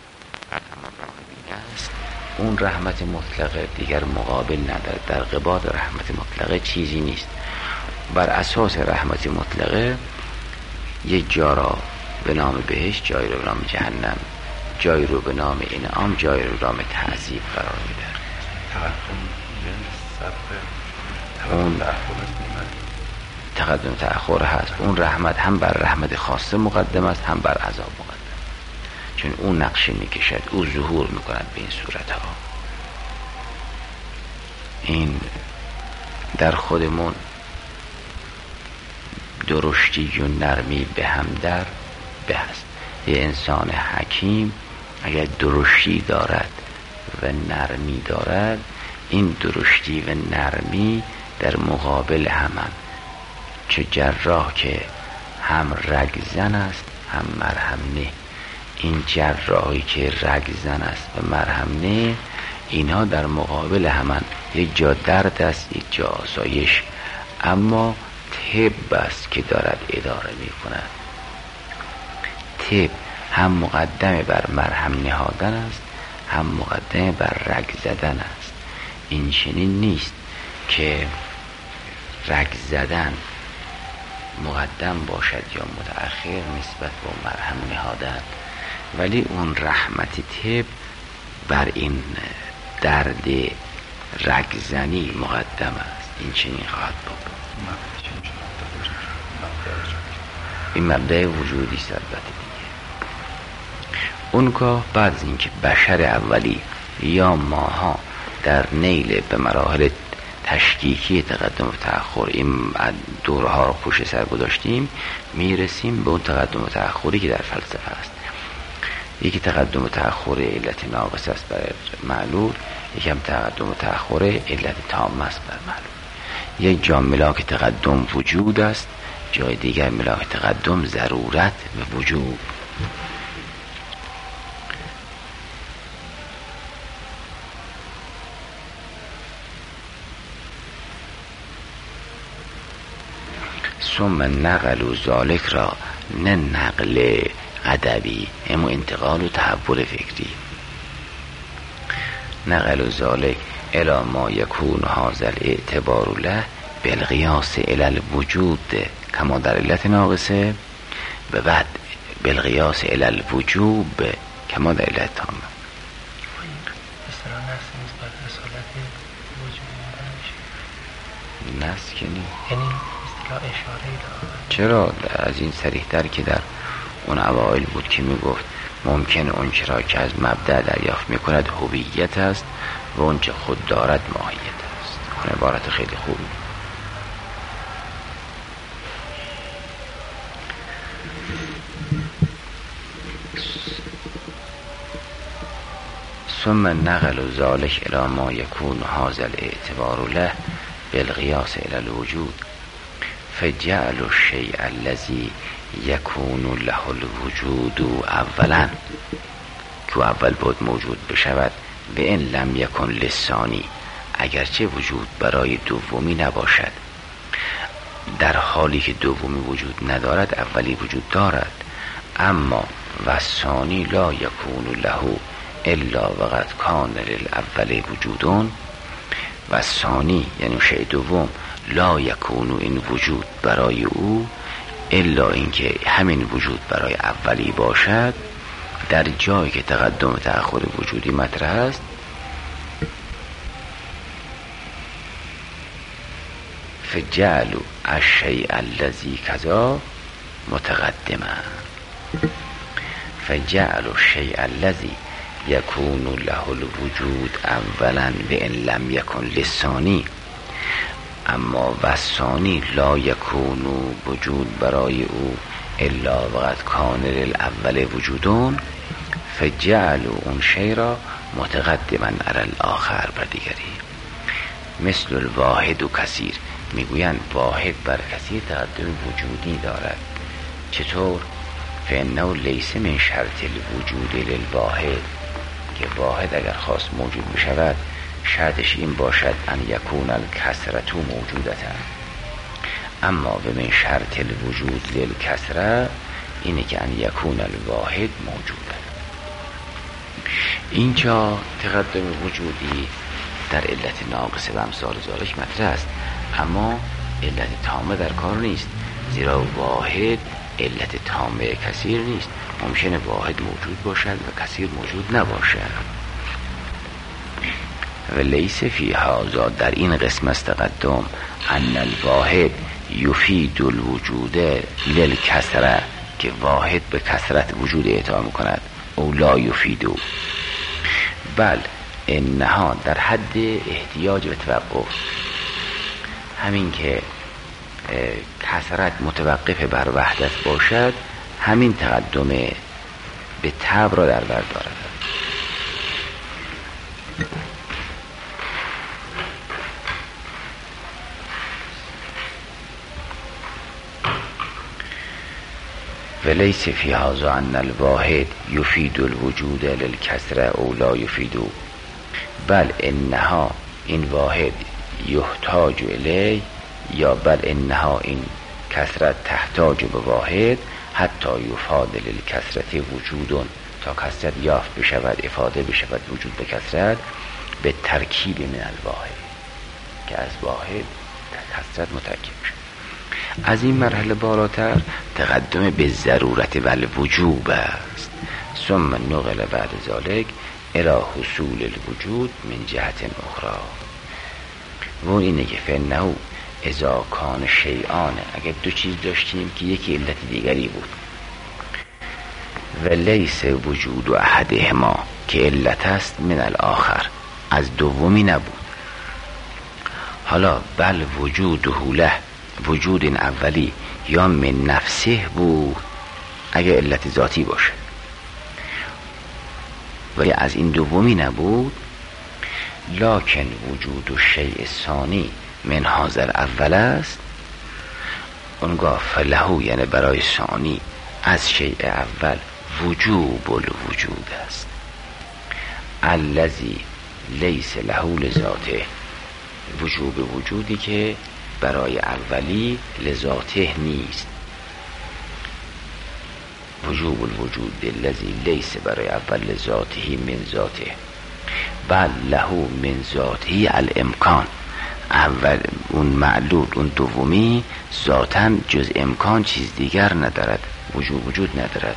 است، اون رحمت مطلقه دیگر مقابل ندارد. در قبال رحمت مطلقه چیزی نیست. بر اساس رحمت مطلقه یک جا را به نام بهشت، جایی رو به نام جهنم، جایی رو به نام انعام، جایی رو به نام تعذیب قرار میده. تقدم تأخر هست. اون رحمت هم بر رحمت خاصه مقدم است، هم بر عذاب مقدم، چون اون نقشه میکشد، او ظهور میکند به این صورت ها. این در خودمون درشتی و نرمی به هم در به هست. یه انسان حکیم اگر درشتی دارد و نرمی دارد، این درشتی و نرمی در مقابل همند. چه جراح که هم رگزن است هم مرهم نه. این جراحی که رگزن است و مرهم نه، اینها در مقابل همند. یک جا درد است، یک جا آسایش. اما طب است که دارد اداره می کند. طب هم مقدم بر مرهم نهادن است، هم مقدم بر رگ زدن است. این چنین نیست که رگ زدن مقدم باشد یا متأخر نسبت با مرهم نهادن، ولی اون رحمت طب بر این درد رگزنی مقدم است. این چنین خواهد بود. این مبدأ وجودی است. البته دیگه اونگاه بعد از اینکه بشر اولی یا ماها در نیل به مراحل تشکیکی تقدم و تأخر این دورها رو پشت سر گذاشتیم، میرسیم به اون تقدم و تأخری که در فلسفه است. یکی تقدم و تأخر علت ناقص است بر معلول، یکی هم تقدم و تأخر علت تام است بر معلول. یک جا ملاک تقدم وجود است، جای دیگر ملاک تقدم ضرورت و وجوب. ثم نقل و ذالک را، نه نقل ادبی، اما انتقال و تحول فکری. نقل و ذالک الی ما یکون هذا الاعتبار له بالقیاس الی الوجود کما در علت ناقصه، و بعد بالقیاس الی الوجوب کما در علت تامه. اصطلاح نفس نیست بر رسالت وجود میشه. نفس که نیست، یعنی اصطلاح اشاره‌ای داره. چرا از این صریح‌تر که در اون اوائل بود که میگفت ممکن اون چرا که از مبدأ دریافت میکند هویت است و اون چه خود دارد ماهیت است. اون عبارت خیلی خوبی. ثم نقل و ذالک الی ما یکون هذا الاعتبار له بالقیاس الی الوجود فجعل الشیء الذی یکون له الوجود اولا، که اول بود موجود بشود، به این لم یکن لسانی، اگرچه وجود برای دومی نباشد. در حالی که دومی وجود ندارد اولی وجود دارد. اما و ثانی لا یکون له الا وقد کان للاول وجودون، و ثانی یعنی شیء دوم لا یکون این وجود برای او الا اینکه همین وجود برای اولی باشد در جایی که تقدم تأخر وجودی مطرح است. فجعلوا الشیء الذی کذا متقدما، فجعلوا الشیء الذی یکون له الوجود اولا و ان لم یکن للثانی، اما و ثانی لا یکون وجود برای او الا وقد کان للاول وجودون، فجعلوا اون شی را متقدما علی الاخر بر دیگری. مثل الواحد و کثیر، میگویند واحد بر کثیر تقدم وجودی دارد. چطور؟ فانه لیس من شرط الوجود للواحد، که واحد اگر خواست موجود بشود شرطش این باشد ان یکون الکثرة موجودتا، اما و من شرط الوجود للکثرة اینه که ان یکون الواحد موجوده. اینجا تقدم وجودی در علت ناقصه و امثال ذالک مطرح است، اما علت تامه در کار نیست، زیرا واحد علت تامه کثیر نیست. ممکنه واحد موجود باشد و کثیر موجود نباشد. و لیس فی هذا، در این قسم از تقدم، ان الواحد یفید الوجود للکثرة، که واحد به کثرت وجود اعطا میکند، او لا یفیدو، بل انها در حد احتیاج به توقف، همین که کثرت متوقف بر وحدت باشد همین تقدم به تبع را در بر دارد. ولیس فی هذا ان الواحد یفید الوجود للکثرة او لا یفیدو، بل انها، این واحد، یحتاج الی، یا بل انها، این کثرت، تحتاج به واحد حتی یفاد للکثرة وجودون، تا کثرت یافت بشود، افاده بشود وجود به کثرت، به ترکیب من الواحد، که از واحد کثرت مترکب شد. از این مرحله بالاتر تقدم به ضرورت و الوجوب است. ثم نقل بعد ذلك الى حصول الوجود من جهت اخرى، و اینه که فنه اذا کان شیئان، اگر دو چیز داشتیم که یکی علت دیگری بود، و لیس وجود احدهما، که علت است، من الاخر، از دومی نبود. حالا بل وجوده له، وجود این اولی یا من نفسه بود اگر علت ذاتی باشه، ولی از این دومی نبود. لکن وجود الشیء ثانی من هذا الاول است، اونگاه فله، یعنی برای ثانی از شیء اول وجوب الوجود است، الذی لیس له لذاته، وجوب وجودی که برای اولی لذاته نیست. وجوب الوجود الذی لیس برای اول لذاته من ذاته، بل له من ذاته الامکان، اول اون معلول، اون دومی ذاتاً جز امکان چیز دیگر ندارد، وجود ندارد.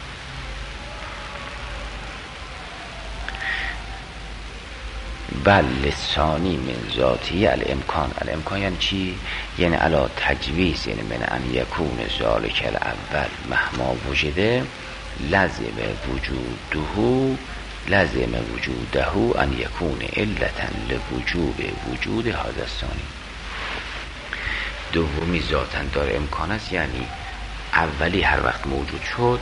بل لسانی من ذاتی الامکان، الامکان یعنی چی؟ یعنی علا تجویز، یعنی من ان یکون ذالک الاول مهما وجده لازم وجوده ان یکون علتا لوجوب وجود هذا الثانی. دومی ذاتاً داره امکان است، یعنی اولی هر وقت موجود شد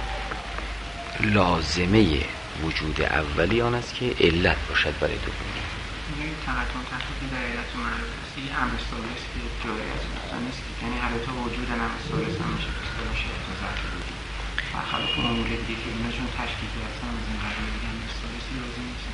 لازمه وجود اولی آن است که علت باشد برای دومی. یعنی تقدم تحقیقی در علت و معلول هستی امر ثالث که جایی از دوستان نیست، یعنی هر تا وجود امر ثالث هم میشه میشه تا ذات وجود برخلاف معمول دیگه که اینا چون تشکیلی هستن از این قرار دیگه امر ثالثی لازم نیست.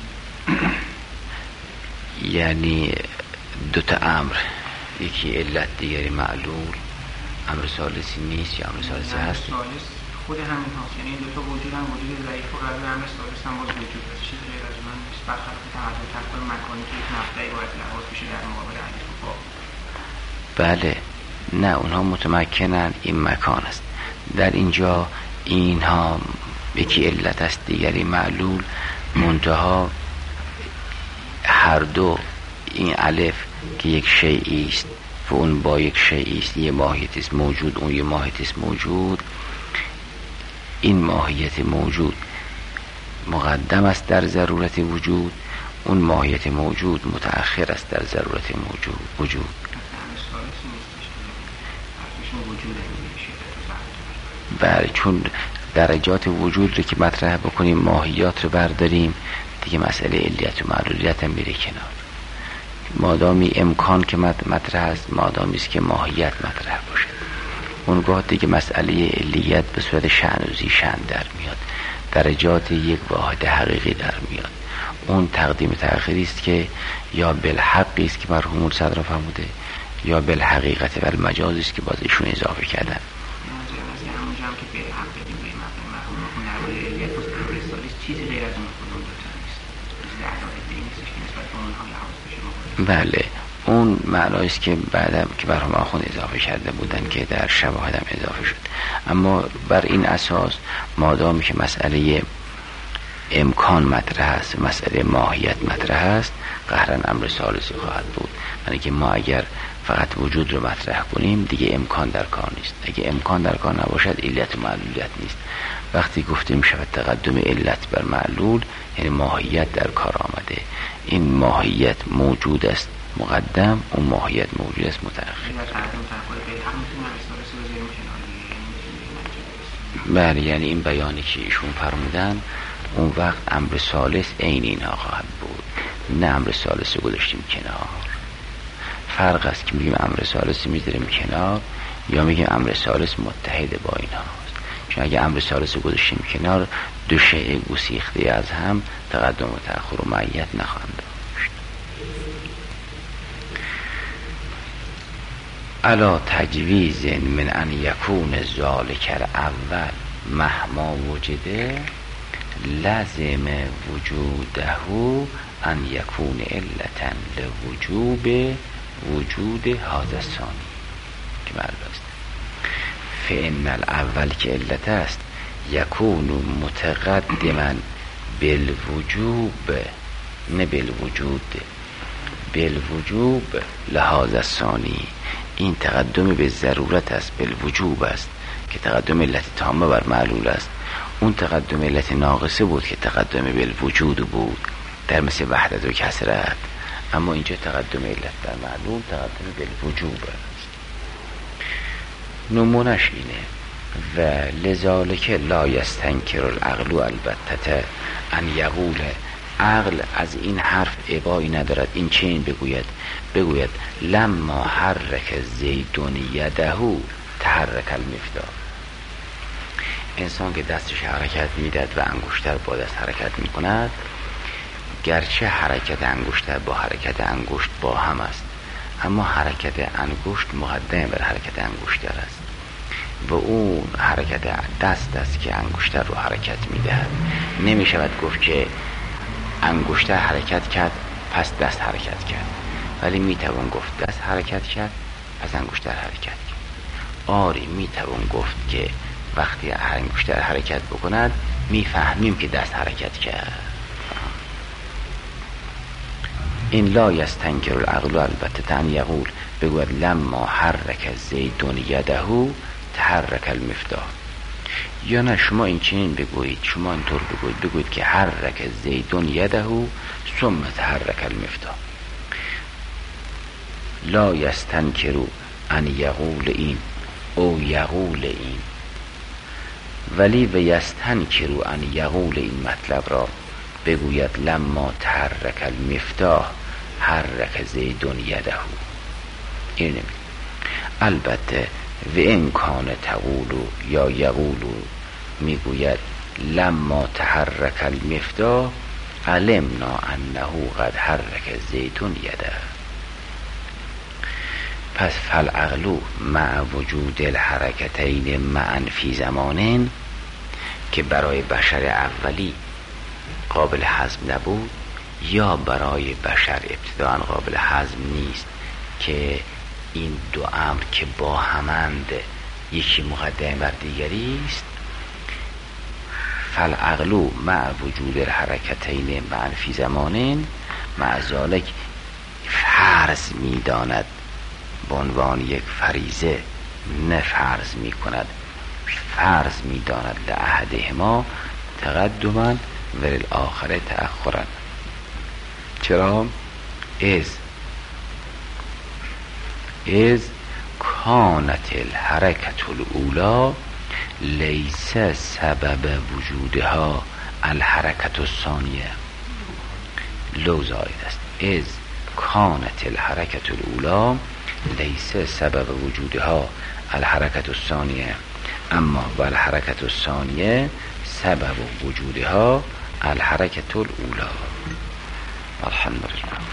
یعنی دوتا امر، یکی علت دیگری معلول، امر ثالثی نیست یا امر ثالثی هست؟ ثالث خود همین هاست، یعنی دوتا وجود هم وجود ضعیف و قرار امر ثالث هم باز وجود هست، چیز غیر از اون نیست. برخلاف تقدم تحقیق مکانی که یک مقطعی باید لحاظ بشه در مقابل الف و با. بله، نه اونها متمکنن، این مکان است. در اینجا اینها یکی علت است دیگری معلول، منتها هر دو این الف که یک شیئی است و اون با یک شیئی است، یه ماهیت است موجود، اون یه ماهیت است موجود. این ماهیت موجود مقدم است در ضرورت وجود، اون ماهیت موجود متأخر است در ضرورت وجود. بله، چون درجات وجود رو که مطرح بکنیم، ماهیات رو برداریم، دیگه مسئله علیت و معلولیت هم میره کنار. مادامی امکان که مطرح است، مادامی است که ماهیت مطرح باشه، اونگاه دیگه مسئله علیت به صورت شأنوزی شأن در میاد، درجات یک واحد حقیقی در میاد. اون تقدیم تأخیری است که یا بالحقی است که مرحوم صدر فرموده، یا بالحقیقت و المجاز است که باز ایشون اضافه کردن. بله، اون معنایی است که بعدم که مرحوم آخوند اضافه کرده بودن که در شواهد هم اضافه شد. اما بر این اساس مادامی که مسئله امکان مطرح است، مسئله ماهیت مطرح است، قهرن امر ثالثی خواهد بود. یعنی که ما اگر فقط وجود رو مطرح کنیم دیگه امکان در کار نیست. اگه امکان در کار نباشد علت و معلولیت نیست. وقتی گفتیم شود تقدم علت بر معلول، یعنی ماهیت در کار آمده. این ماهیت موجود است مقدم، اون ماهیت موجود است متأخر. بله، یعنی این بیانی که ایشون فرمودن اون وقت امر ثالث عین اینها خواهد بود، نه امر ثالث گذاشتیم کنار. فرق است که میگیم امر ثالث میذاریم کنار یا میگیم امر ثالث متحد با اینها است. چون اگه امر ثالث گذاشتیم کنار، دو شیء گسیخته از هم تقدم و تأخر و معیت نخواهند داشت. علا تجویز من ان یکون ذالک الاول مهما وجده لازم وجوده ان یکون علتا لوجوب وجود هذا الثانی که معلوم است. فإن الاول که علت است یکون متقدما بالوجوب، نه بالوجود، بالوجوب لهذا الثانی. این تقدم به ضرورت است، بالوجوب است که تقدم علت تامه بر معلول است. اون تقدم علت ناقصه بود که تقدم بالوجود بود در مثل وحدت و کسرت. اما اینجا تقدم علت در معلول تقدم بالوجوب است. نمونش اینه و لذالک لا یستنکر العقل البته ان یقول، عقل از این حرف ابایی ندارد این چین بگوید لما حرک زیدون یده تحرک المفتاح. انسان که دستش حرکت میداد و انگشتر با دست حرکت میکند، گرچه حرکت انگشتر با حرکت انگشت با هم است، اما حرکت انگشت مقدم بر حرکت انگشتر است و اون حرکت دست است که انگشتر رو حرکت میدهد. نمیشود گفت که انگشتر حرکت کرد پس دست حرکت کرد، ولی میتوان گفت دست حرکت کرد پس انگشتر حرکت کرد. آری میتوان گفت که وقتی انگشتر حرکت بکند میفهمیم که دست حرکت کرد. این لا یستنکر العقل البته تن یقول، بگوید لما حرک زیدون یده تحرک المفتاح. یا نه شما این چنین بگویید، شما اینطور بگویید که حرک زیدون یده ثم تحرک المفتاح. لا یستنکر ان یقول این او یقول این، ولی و یستنکر ان یقول این مطلب را بگوید لما تحرک المفتاح حرک زیدون یده. این نمی البته و امکان تقولو یا یقولو میگوید لما تحرک المفتاح علمنا انه قد حرک زیدون یده. پس فالعقل مع وجود الحرکتین معا فی زمانین، که برای بشر اولی قابل هضم نبود یا برای بشر ابتداء قابل هضم نیست، که این دو امر که با همند یکی مقدم بر دیگری است، فالعقل مع وجود الحرکتین معا فی زمان مع ذلک فرض می داند به عنوان یک فریضه، نه فرض می کند، فرض می داند لأحدهما تقدما و للآخر تأخرا. چرا؟ از کانت الحرکت الاولی لیس سبب وجودها الحرکت الثانیه. لو زاید است. از کانت الحرکت الاولی لیس سبب وجودها الحرکت الثانیه اما و الحرکت الثانیه سبب وجودها الحرکت الاولی. الحمدلله.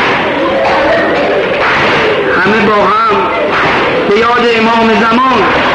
با هم به یاد امام زمان